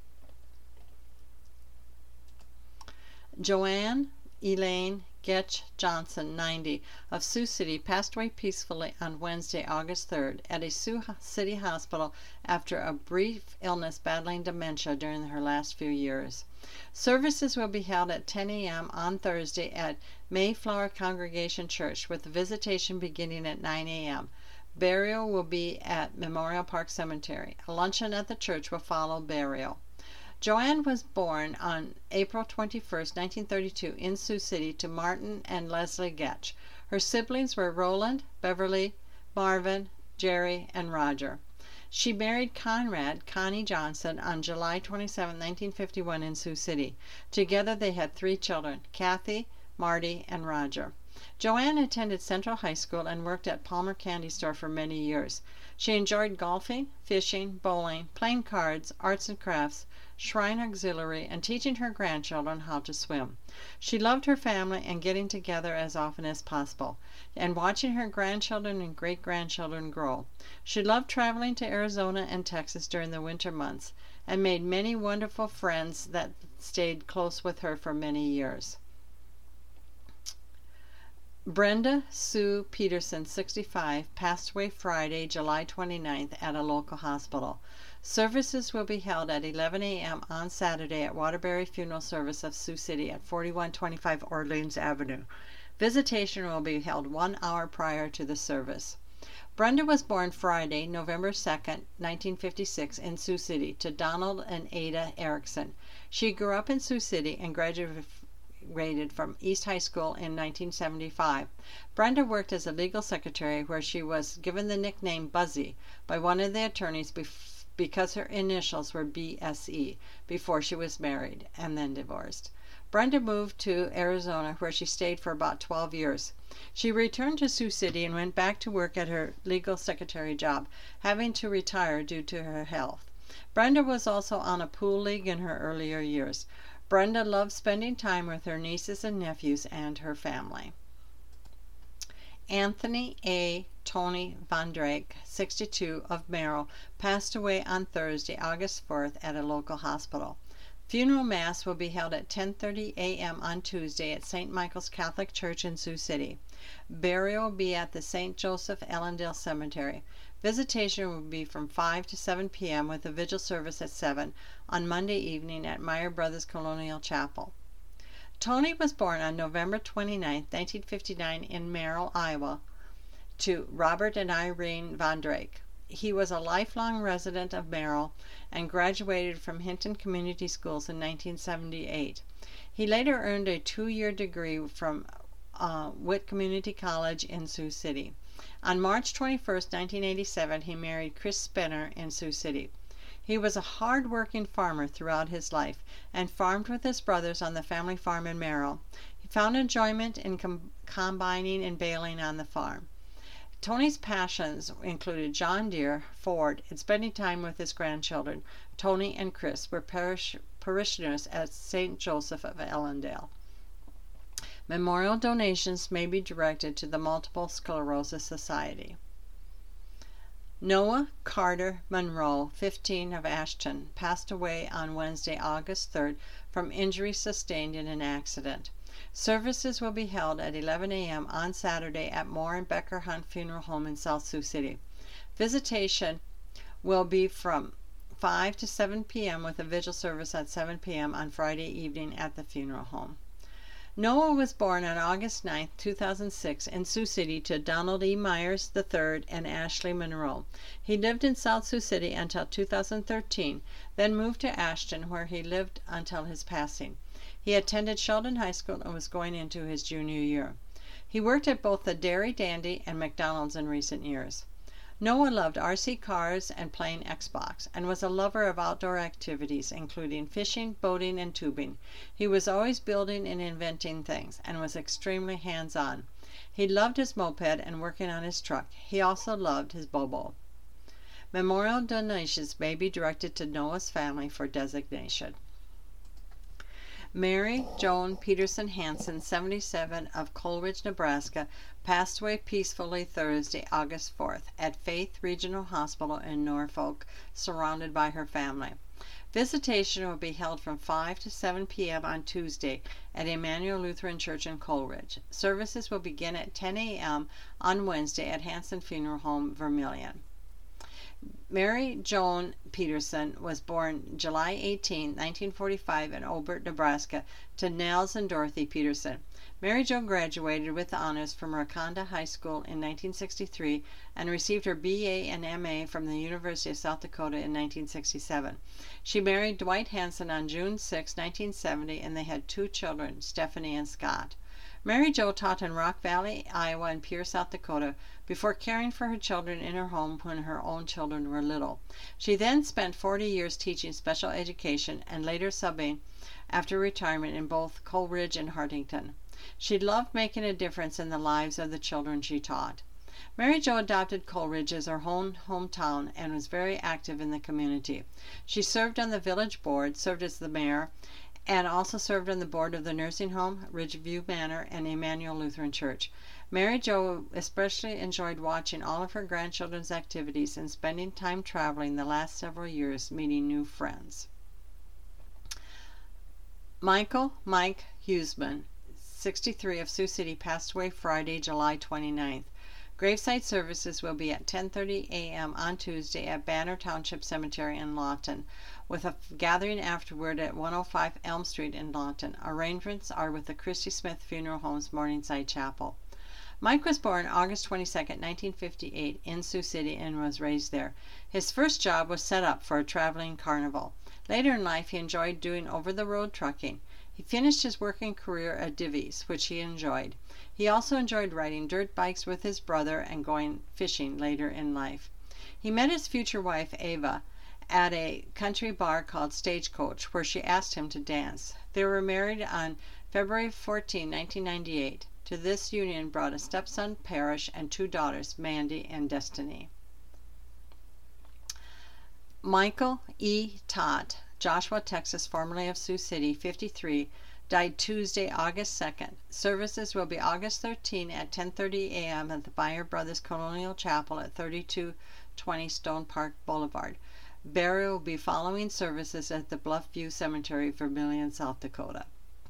Joanne Elaine Getch Johnson, ninety, of Sioux City, passed away peacefully on Wednesday, August third, at a Sioux City hospital after a brief illness battling dementia during her last few years. Services will be held at ten a.m. on Thursday at Mayflower Congregation Church, with the visitation beginning at nine a.m. Burial will be at Memorial Park Cemetery. A luncheon at the church will follow burial. Joanne was born on April twenty-first, nineteen thirty-two, in Sioux City to Martin and Leslie Getch. Her siblings were Roland, Beverly, Marvin, Jerry, and Roger. She married Conrad Connie Johnson on July twenty-seventh, nineteen fifty-one, in Sioux City. Together they had three children, Kathy, Marty, and Roger. Joanne attended Central High School and worked at Palmer Candy Store for many years. She enjoyed golfing, fishing, bowling, playing cards, arts and crafts, Shrine Auxiliary, and teaching her grandchildren how to swim. She loved her family and getting together as often as possible, and watching her grandchildren and great-grandchildren grow. She loved traveling to Arizona and Texas during the winter months, and made many wonderful friends that stayed close with her for many years. Brenda Sue Peterson, sixty-five, passed away Friday, July twenty-ninth, at a local hospital. Services will be held at eleven a.m. on Saturday at Waterbury Funeral Service of Sioux City at forty-one twenty-five Orleans Avenue. Visitation will be held one hour prior to the service. Brenda was born Friday, November second, nineteen fifty-six, in Sioux City to Donald and Ada Erickson. She grew up in Sioux City and graduated from East High School in nineteen seventy-five. Brenda worked as a legal secretary, where she was given the nickname Buzzy by one of the attorneys bef- because her initials were B S E, before she was married and then divorced. Brenda moved to Arizona, where she stayed for about twelve years. She returned to Sioux City and went back to work at her legal secretary job, having to retire due to her health. Brenda was also on a pool league in her earlier years. Brenda loved spending time with her nieces and nephews and her family. Anthony A. Tony Von Drake, sixty-two, of Merrill, passed away on Thursday, August fourth, at a local hospital. Funeral Mass will be held at ten thirty a m on Tuesday at Saint Michael's Catholic Church in Sioux City. Burial will be at the Saint Joseph Allendale Cemetery. Visitation will be from five to seven p m with a vigil service at seven on Monday evening at Meyer Brothers Colonial Chapel. Tony was born on November twenty-ninth, nineteen fifty-nine in Merrill, Iowa, to Robert and Irene Von Drake. He was a lifelong resident of Merrill and graduated from Hinton Community Schools in nineteen seventy-eight. He later earned a two-year degree from uh, Witt Community College in Sioux City. On March twenty-first, nineteen eighty-seven, he married Chris Spenner in Sioux City. He was a hard-working farmer throughout his life and farmed with his brothers on the family farm in Merrill. He found enjoyment in com- combining and baling on the farm. Tony's passions included John Deere, Ford, and spending time with his grandchildren. Tony and Chris were parish- parishioners at Saint Joseph of Allendale. Memorial donations may be directed to the Multiple Sclerosis Society. Noah Carter Monroe, fifteen, of Ashton, passed away on Wednesday, August third, from injuries sustained in an accident. Services will be held at eleven a m on Saturday at Moore and Becker Hunt Funeral Home in South Sioux City. Visitation will be from five to seven p m with a vigil service at seven p m on Friday evening at the funeral home. Noah was born on August ninth, two thousand six, in Sioux City to Donald E. Myers the third and Ashley Monroe. He lived in South Sioux City until two thousand thirteen, then moved to Ashton, where he lived until his passing. He attended Sheldon High School and was going into his junior year. He worked at both the Dairy Dandy and McDonald's in recent years. Noah loved R C cars and playing Xbox, and was a lover of outdoor activities, including fishing, boating, and tubing. He was always building and inventing things, and was extremely hands-on. He loved his moped and working on his truck. He also loved his Bobo. Memorial donations may be directed to Noah's family for designation. Mary Joan Peterson Hansen, seventy-seven, of Coleridge, Nebraska, passed away peacefully Thursday, August fourth, at Faith Regional Hospital in Norfolk, surrounded by her family. Visitation will be held from five to seven p m on Tuesday at Emmanuel Lutheran Church in Coleridge. Services will begin at ten a m on Wednesday at Hansen Funeral Home, Vermilion. Mary Joan Peterson was born July eighteenth, nineteen forty-five, in Obert, Nebraska, to Nels and Dorothy Peterson. Mary Jo graduated with honors from Raconda High School in nineteen sixty-three and received her B A and M A from the University of South Dakota in nineteen sixty-seven. She married Dwight Hansen on June sixth, nineteen seventy, and they had two children, Stephanie and Scott. Mary Jo taught in Rock Valley, Iowa, and Pierre, South Dakota, before caring for her children in her home when her own children were little. She then spent forty years teaching special education and later subbing after retirement in both Coleridge and Hartington. She loved making a difference in the lives of the children she taught. Mary Jo adopted Coleridge as her own hometown and was very active in the community. She served on the village board, served as the mayor, and also served on the board of the nursing home, Ridgeview Manor, and Emmanuel Lutheran Church. Mary Jo especially enjoyed watching all of her grandchildren's activities and spending time traveling the last several years meeting new friends. Michael Mike Huseman, sixty-three, of Sioux City, passed away Friday, July twenty-ninth. Graveside services will be at ten thirty a m on Tuesday at Banner Township Cemetery in Lawton, with a gathering afterward at one oh five Elm Street in Lawton. Arrangements are with the Christy Smith Funeral Home's Morningside Chapel. Mike was born August twenty-second, nineteen fifty-eight, in Sioux City and was raised there. His first job was set up for a traveling carnival. Later in life, he enjoyed doing over-the-road trucking. He finished his working career at Divvies, which he enjoyed. He also enjoyed riding dirt bikes with his brother and going fishing later in life. He met his future wife, Ava, at a country bar called Stagecoach, where she asked him to dance. They were married on February fourteenth, nineteen ninety-eight. To this union brought a stepson, Parrish, and two daughters, Mandy and Destiny. Michael E. Tott, Joshua, Texas, formerly of Sioux City, fifty-three, died Tuesday, August second. Services will be August thirteenth at ten thirty a m at the Meyer Brothers Colonial Chapel at thirty-two twenty Stone Park Boulevard. Burial will be following services at the Bluffview Cemetery, Vermillion, South Dakota.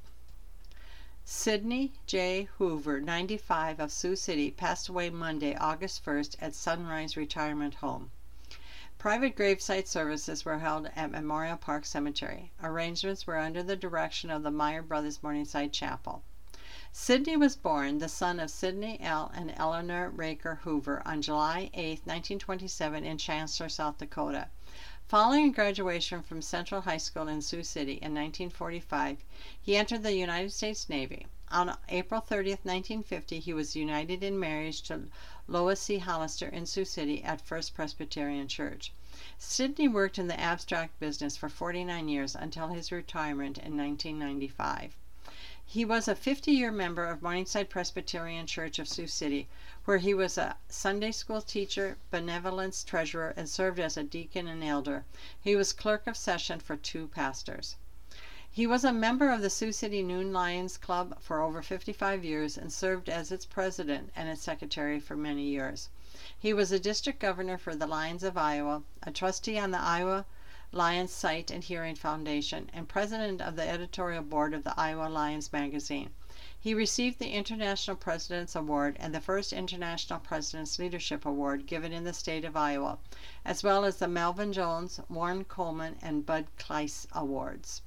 Sidney J. Hoover, ninety-five, of Sioux City, passed away Monday, August first, at Sunrise Retirement Home. Private gravesite services were held at Memorial Park Cemetery. Arrangements were under the direction of the Meyer Brothers Morningside Chapel. Sidney was born, the son of Sidney L. and Eleanor Raker Hoover, on July eighth, nineteen twenty-seven, in Chancellor, South Dakota. Following graduation from Central High School in Sioux City in nineteen forty-five, he entered the United States Navy. On April thirtieth, nineteen fifty, he was united in marriage to Lois C. Hollister in Sioux City at First Presbyterian Church. Sidney worked in the abstract business for forty-nine years until his retirement in nineteen ninety-five. He was a fifty-year member of Morningside Presbyterian Church of Sioux City, where he was a Sunday school teacher, benevolence treasurer, and served as a deacon and elder. He was clerk of session for two pastors. He was a member of the Sioux City Noon Lions Club for over fifty-five years and served as its president and its secretary for many years. He was a district governor for the Lions of Iowa, a trustee on the Iowa Lions Sight and Hearing Foundation, and president of the editorial board of the Iowa Lions magazine. He received the International President's Award and the first International President's Leadership Award given in the state of Iowa, as well as the Melvin Jones, Warren Coleman, and Bud Kleiss Awards.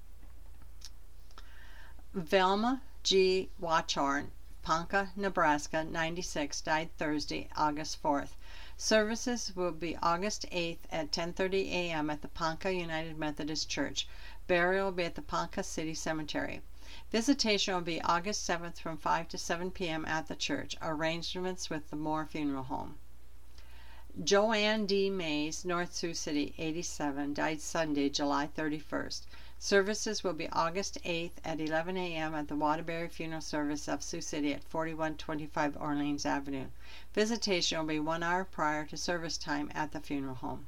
Velma G. Watchorn, Ponca, Nebraska, ninety-six, died Thursday, August fourth. Services will be August eighth at ten thirty a m at the Ponca United Methodist Church. Burial will be at the Ponca City Cemetery. Visitation will be August seventh from five to seven p m at the church. Arrangements with the Moore Funeral Home. Joanne D. Mays, North Sioux City, eighty-seven, died Sunday, July thirty-first. Services will be August eighth at eleven a m at the Waterbury Funeral Service of Sioux City at forty-one twenty-five Orleans Avenue. Visitation will be one hour prior to service time at the funeral home.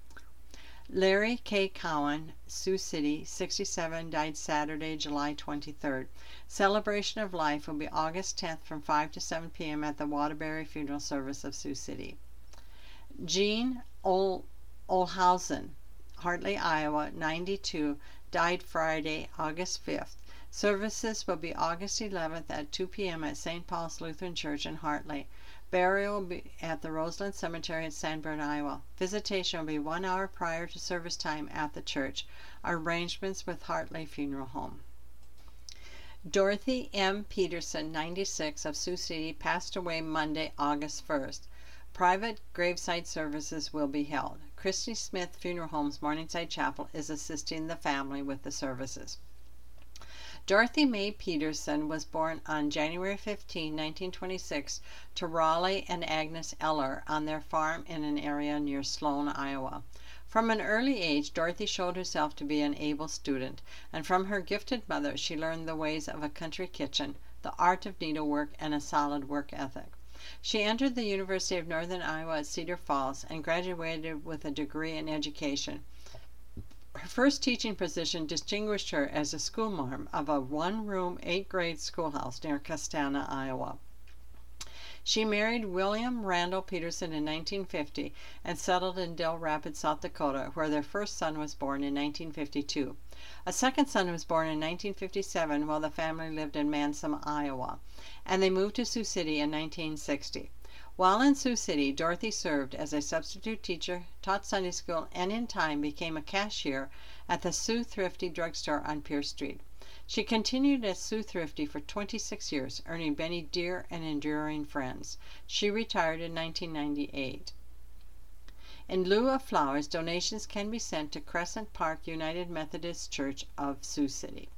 Larry K. Cowan, Sioux City, sixty-seven, died Saturday, July twenty-third. Celebration of life will be August tenth from five to seven p m at the Waterbury Funeral Service of Sioux City. Jean Ol- Olhausen, Hartley, Iowa, ninety-two, died Friday, August fifth. Services will be August eleventh at two p m at Saint Paul's Lutheran Church in Hartley. Burial will be at the Roseland Cemetery in Sanborn, Iowa. Visitation will be one hour prior to service time at the church. Arrangements with Hartley Funeral Home. Dorothy M. Peterson, ninety-six, of Sioux City, passed away Monday, August first. Private gravesite services will be held. Christy Smith Funeral Home's Morningside Chapel is assisting the family with the services. Dorothy Mae Peterson was born on January fifteenth, nineteen twenty-six, to Raleigh and Agnes Eller on their farm in an area near Sloan, Iowa. From an early age, Dorothy showed herself to be an able student, and from her gifted mother she learned the ways of a country kitchen, the art of needlework, and a solid work ethic. She entered the University of Northern Iowa at Cedar Falls and graduated with a degree in education. Her first teaching position distinguished her as a schoolmarm of a one-room, eight-grade schoolhouse near Castana, Iowa. She married William Randall Peterson in nineteen fifty and settled in Dell Rapids, South Dakota, where their first son was born in nineteen fifty-two. A second son was born in nineteen fifty-seven while the family lived in Mansom, Iowa, and they moved to Sioux City in nineteen sixty. While in Sioux City, Dorothy served as a substitute teacher, taught Sunday school, and in time became a cashier at the Sioux Thrifty drugstore on Pierce Street. She continued as Sioux Thrifty for twenty-six years, earning many dear and enduring friends. She retired in nineteen ninety-eight. In lieu of flowers, donations can be sent to Crescent Park United Methodist Church of Sioux City.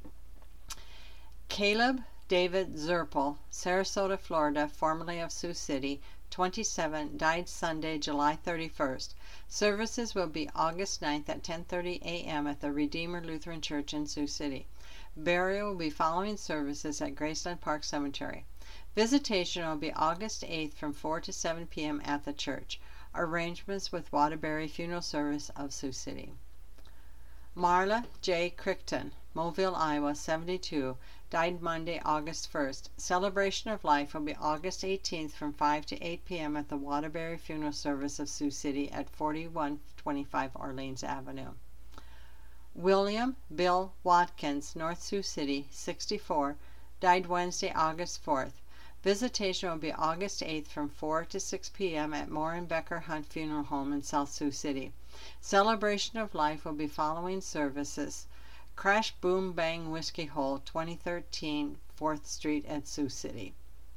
Caleb David Zerpel, Sarasota, Florida, formerly of Sioux City, twenty-seven, died Sunday, July thirty-first. Services will be August ninth at ten thirty a m at the Redeemer Lutheran Church in Sioux City. Burial will be following services at Graceland Park Cemetery. Visitation will be August eighth from four to seven p m at the church. Arrangements with Waterbury Funeral Service of Sioux City. Marla J. Crichton, Mobile, Iowa, seventy-two, died Monday, August first. Celebration of life will be August eighteenth from five to eight p m at the Waterbury Funeral Service of Sioux City at forty-one twenty-five Orleans Avenue. William Bill Watkins, North Sioux City, sixty-four, died Wednesday, August fourth. Visitation will be August eighth from four to six p m at Moore and Becker Hunt Funeral Home in South Sioux City. Celebration of life will be following services: Crash Boom Bang Whiskey Hole, twenty thirteen fourth Street at Sioux City.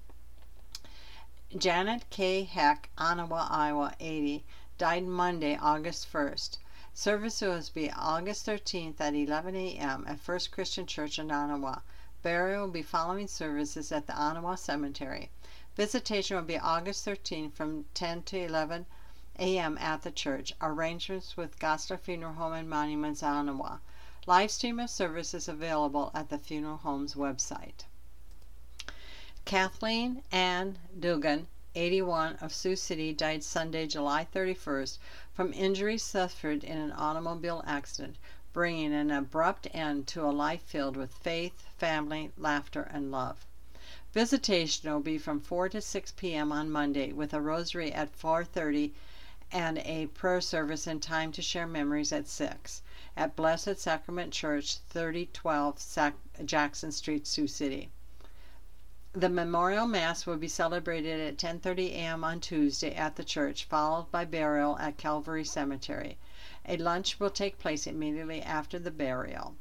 Janet K. Heck, Ottawa, Iowa, eighty, died Monday, August first. Service will be August thirteenth at eleven a m at First Christian Church in Ottawa. Burial will be following services at the Ottawa Cemetery. Visitation will be August thirteenth from ten to eleven a m at the church. Arrangements with Goslar Funeral Home and Monuments, Ottawa. Live stream of service is available at the funeral home's website. Kathleen Ann Dugan, eighty-one, of Sioux City, died Sunday, July thirty-first, from injuries suffered in an automobile accident, bringing an abrupt end to a life filled with faith, family, laughter, and love. Visitation will be from four to six p m on Monday, with a rosary at four thirty and a prayer service and time to share memories at six at Blessed Sacrament Church, thirty twelve Sac- Jackson Street, Sioux City. The memorial mass will be celebrated at ten thirty a m on Tuesday at the church, followed by burial at Calvary Cemetery. A lunch will take place immediately after the burial.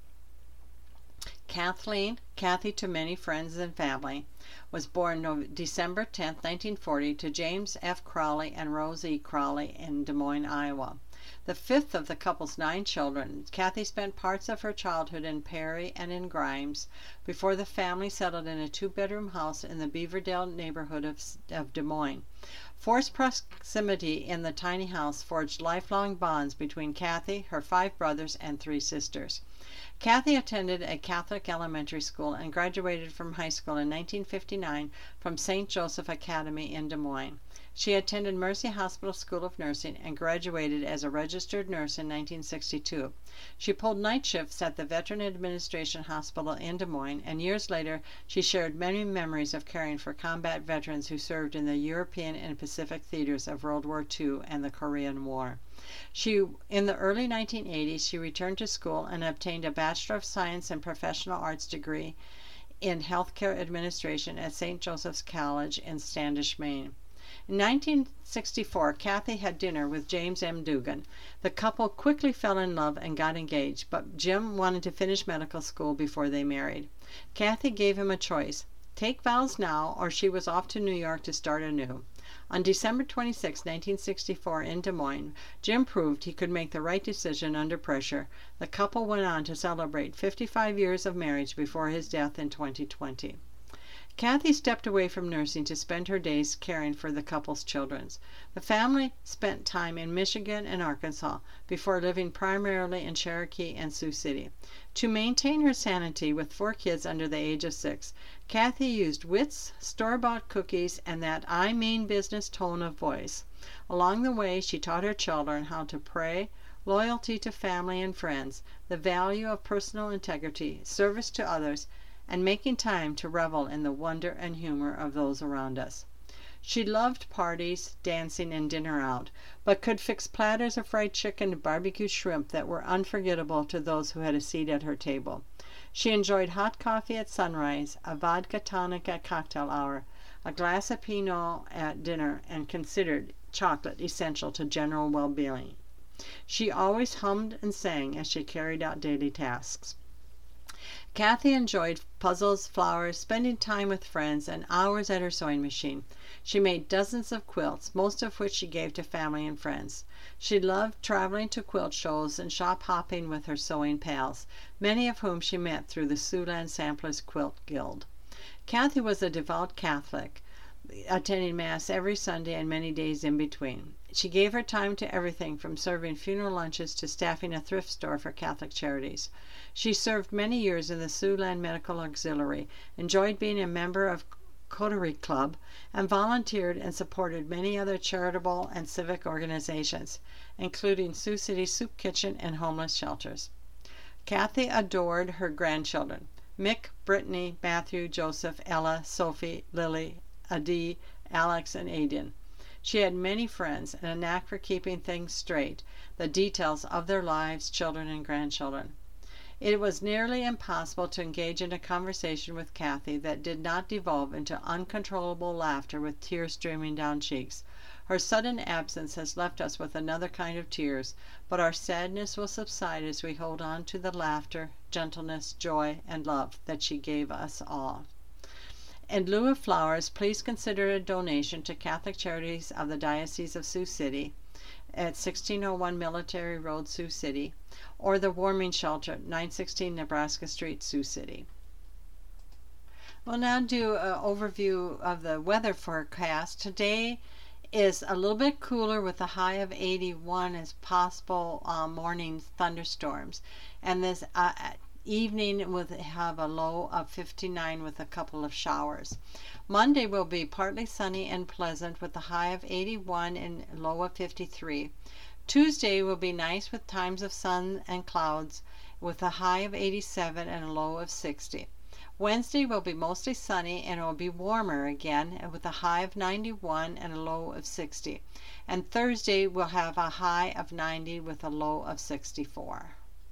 Kathleen, Kathy to many friends and family, was born no- December tenth, nineteen forty, to James F. Crowley and Rose E. Crowley in Des Moines, Iowa. The fifth of the couple's nine children, Kathy spent parts of her childhood in Perry and in Grimes before the family settled in a two-bedroom house in the Beaverdale neighborhood of, of Des Moines. Forced proximity in the tiny house forged lifelong bonds between Kathy, her five brothers, and three sisters. Kathy attended a Catholic elementary school and graduated from high school in nineteen fifty-nine from Saint Joseph Academy in Des Moines. She attended Mercy Hospital School of Nursing and graduated as a registered nurse in nineteen sixty-two. She pulled night shifts at the Veteran Administration Hospital in Des Moines, and years later she shared many memories of caring for combat veterans who served in the European and Pacific theaters of World War Two and the Korean War. She, in the early nineteen eighties, she returned to school and obtained a Bachelor of Science and Professional Arts degree in Healthcare Administration at Saint Joseph's College in Standish, Maine. In nineteen sixty-four, Kathy had dinner with James M. Dugan. The couple quickly fell in love and got engaged, but Jim wanted to finish medical school before they married. Kathy gave him a choice: take vows now, or she was off to New York to start anew. On December twenty-sixth, nineteen sixty-four, in Des Moines, Jim proved he could make the right decision under pressure. The couple went on to celebrate fifty-five years of marriage before his death in twenty twenty. Kathy stepped away from nursing to spend her days caring for the couple's children. The family spent time in Michigan and Arkansas before living primarily in Cherokee and Sioux City. To maintain her sanity with four kids under the age of six, Kathy used wits, store-bought cookies, and that I mean business tone of voice. Along the way, she taught her children how to pray, loyalty to family and friends, the value of personal integrity, service to others, and making time to revel in the wonder and humor of those around us. She loved parties, dancing, and dinner out, but could fix platters of fried chicken and barbecue shrimp that were unforgettable to those who had a seat at her table. She enjoyed hot coffee at sunrise, a vodka tonic at cocktail hour, a glass of Pinot at dinner, and considered chocolate essential to general well-being. She always hummed and sang as she carried out daily tasks. Kathy enjoyed puzzles, flowers, spending time with friends, and hours at her sewing machine. She made dozens of quilts, most of which she gave to family and friends. She loved traveling to quilt shows and shop hopping with her sewing pals, many of whom she met through the Siouxland Samplers Quilt Guild. Kathy was a devout Catholic, attending Mass every Sunday and many days in between. She gave her time to everything from serving funeral lunches to staffing a thrift store for Catholic charities. She served many years in the Siouxland Medical Auxiliary, enjoyed being a member of Coterie Club, and volunteered and supported many other charitable and civic organizations, including Sioux City Soup Kitchen and homeless shelters. Kathy adored her grandchildren, Mick, Brittany, Matthew, Joseph, Ella, Sophie, Lily, Adi, Alex, and Aiden. She had many friends and a knack for keeping things straight, the details of their lives, children, and grandchildren. It was nearly impossible to engage in a conversation with Kathy that did not devolve into uncontrollable laughter with tears streaming down cheeks. Her sudden absence has left us with another kind of tears, but our sadness will subside as we hold on to the laughter, gentleness, joy, and love that she gave us all. In lieu of flowers, please consider a donation to Catholic Charities of the Diocese of Sioux City at sixteen oh one Military Road, Sioux City, or the Warming Shelter, nine sixteen Nebraska Street, Sioux City. We'll now do an overview of the weather forecast. Today is a little bit cooler with a high of eighty-one as possible uh, morning thunderstorms, and this uh, evening will have a low of fifty-nine with a couple of showers. Monday will be partly sunny and pleasant with a high of eighty-one and low of fifty-three. Tuesday will be nice with times of sun and clouds with a high of eighty-seven and a low of sixty. Wednesday will be mostly sunny and it will be warmer again with a high of ninety-one and a low of sixty. And Thursday will have a high of ninety with a low of sixty-four.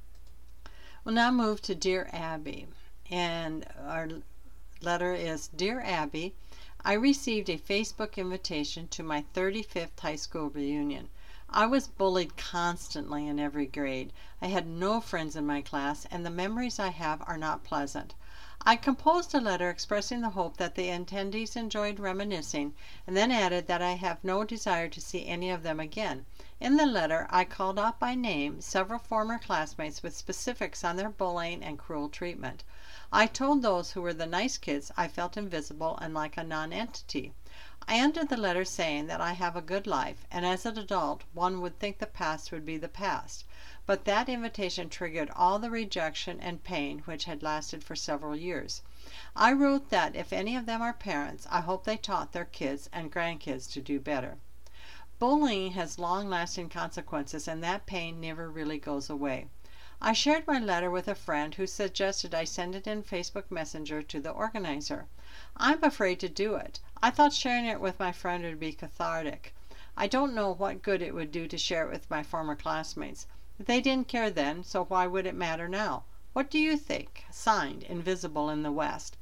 We'll now move to Dear Abby, and our letter is, Dear Abby, I received a Facebook invitation to my thirty-fifth high school reunion. I was bullied constantly in every grade. I had no friends in my class, and the memories I have are not pleasant. I composed a letter expressing the hope that the attendees enjoyed reminiscing, and then added that I have no desire to see any of them again. In the letter, I called out by name several former classmates with specifics on their bullying and cruel treatment. I told those who were the nice kids I felt invisible and like a non-entity. I ended the letter saying that I have a good life, and as an adult, one would think the past would be the past. But that invitation triggered all the rejection and pain which had lasted for several years. I wrote that if any of them are parents, I hope they taught their kids and grandkids to do better. Bullying has long-lasting consequences, and that pain never really goes away. I shared my letter with a friend who suggested I send it in Facebook Messenger to the organizer. I'm afraid to do it. I thought sharing it with my friend would be cathartic. I don't know what good it would do to share it with my former classmates. They didn't care then, so why would it matter now? What do you think? Signed, Invisible in the West.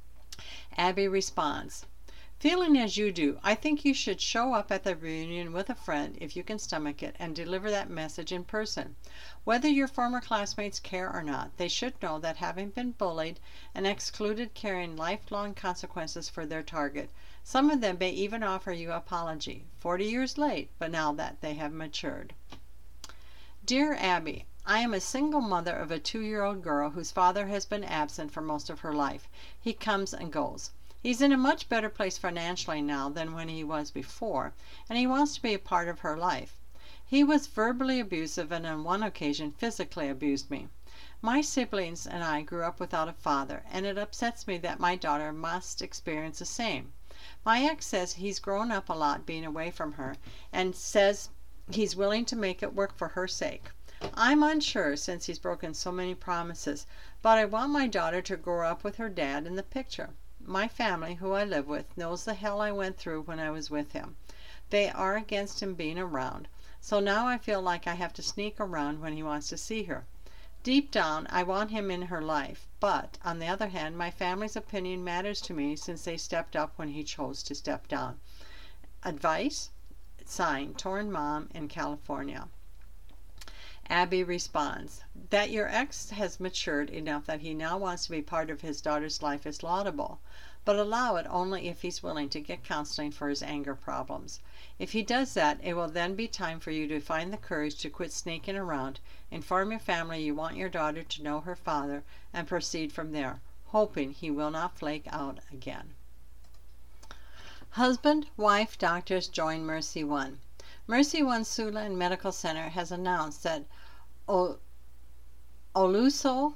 Abby responds, Feeling as you do, I think you should show up at the reunion with a friend if you can stomach it and deliver that message in person. Whether your former classmates care or not, they should know that having been bullied and excluded carrying lifelong consequences for their target. Some of them may even offer you an apology, forty years late, but now that they have matured. Dear Abby, I am a single mother of a two-year-old girl whose father has been absent for most of her life. He comes and goes. He's in a much better place financially now than when he was before, and he wants to be a part of her life. He was verbally abusive and on one occasion physically abused me. My siblings and I grew up without a father, and it upsets me that my daughter must experience the same. My ex says he's grown up a lot being away from her, and says he's willing to make it work for her sake. I'm unsure since he's broken so many promises, but I want my daughter to grow up with her dad in the picture. My family, who I live with, knows the hell I went through when I was with him. They are against him being around, so now I feel like I have to sneak around when he wants to see her. Deep down, I want him in her life, but, on the other hand, my family's opinion matters to me since they stepped up when he chose to step down. Advice? Signed, Torn Mom in California. Abby responds, That your ex has matured enough that he now wants to be part of his daughter's life is laudable, but allow it only if he's willing to get counseling for his anger problems. If he does that, it will then be time for you to find the courage to quit sneaking around, inform your family you want your daughter to know her father, and proceed from there, hoping he will not flake out again. Husband, wife, doctors join Mercy One. Mercy One Siouxland Medical Center has announced that o- Oluso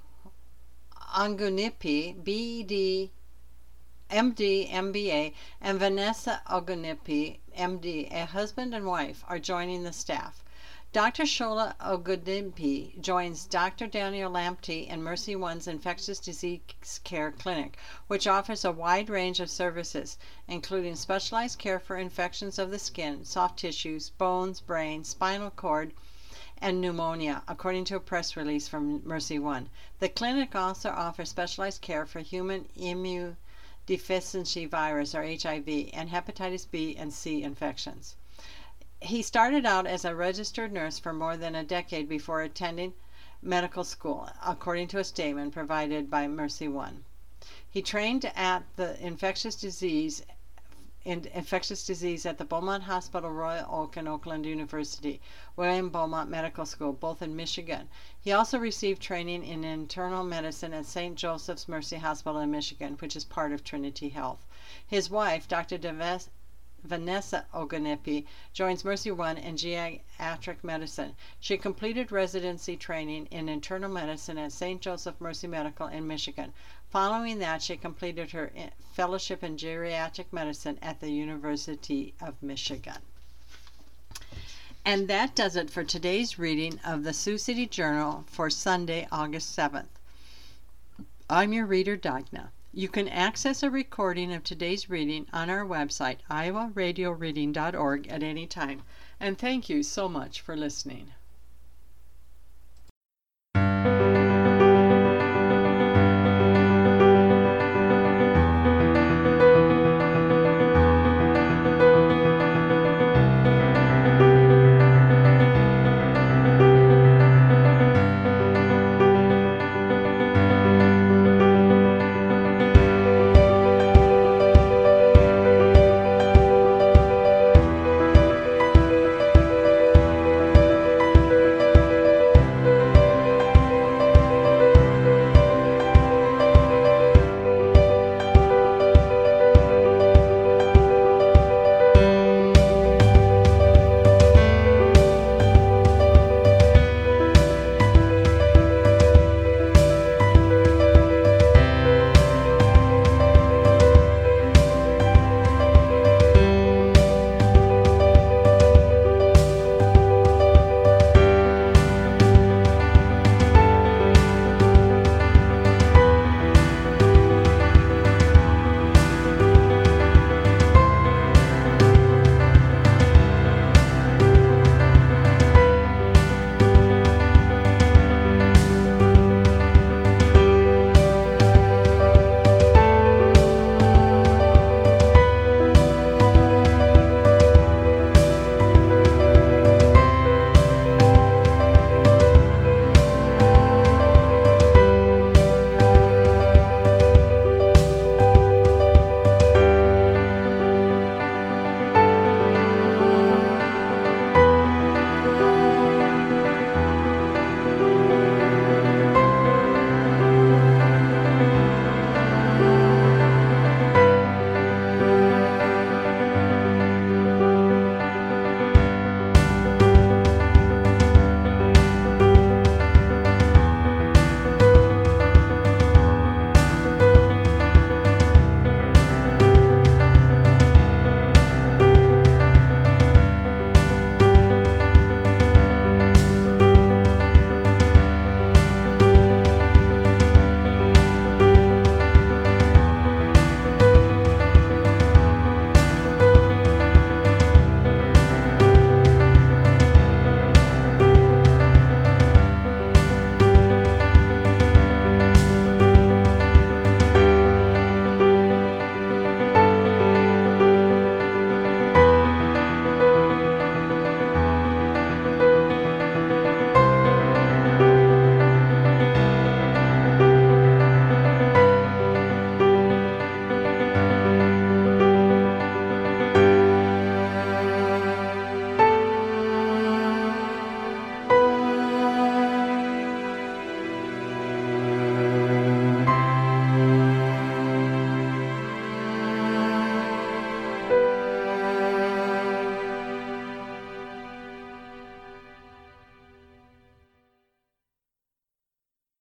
Ogunipi, B D, M D, M B A, and Vanessa Ogunipi, M D, a husband and wife, are joining the staff. Doctor Shola Ogundipe joins Doctor Daniel Lamptey in Mercy One's Infectious Disease Care Clinic, which offers a wide range of services, including specialized care for infections of the skin, soft tissues, bones, brain, spinal cord, and pneumonia, according to a press release from Mercy One. The clinic also offers specialized care for human immunodeficiency virus, or H I V, and hepatitis B and C infections. He started out as a registered nurse for more than a decade before attending medical school, according to a statement provided by Mercy One. He trained at the infectious disease in infectious disease at the Beaumont Hospital, Royal Oak, and Oakland University, William Beaumont Medical School, both in Michigan. He also received training in internal medicine at Saint Joseph's Mercy Hospital in Michigan, which is part of Trinity Health. His wife, Doctor Deves Vanessa Ogundipe, joins Mercy One in geriatric medicine. She completed residency training in internal medicine at Saint Joseph Mercy Medical in Michigan. Following that, she completed her fellowship in geriatric medicine at the University of Michigan. And that does it for today's reading of the Sioux City Journal for Sunday, August seventh. I'm your reader, Dagna. You can access a recording of today's reading on our website, iowa radio reading dot org, at any time. And thank you so much for listening.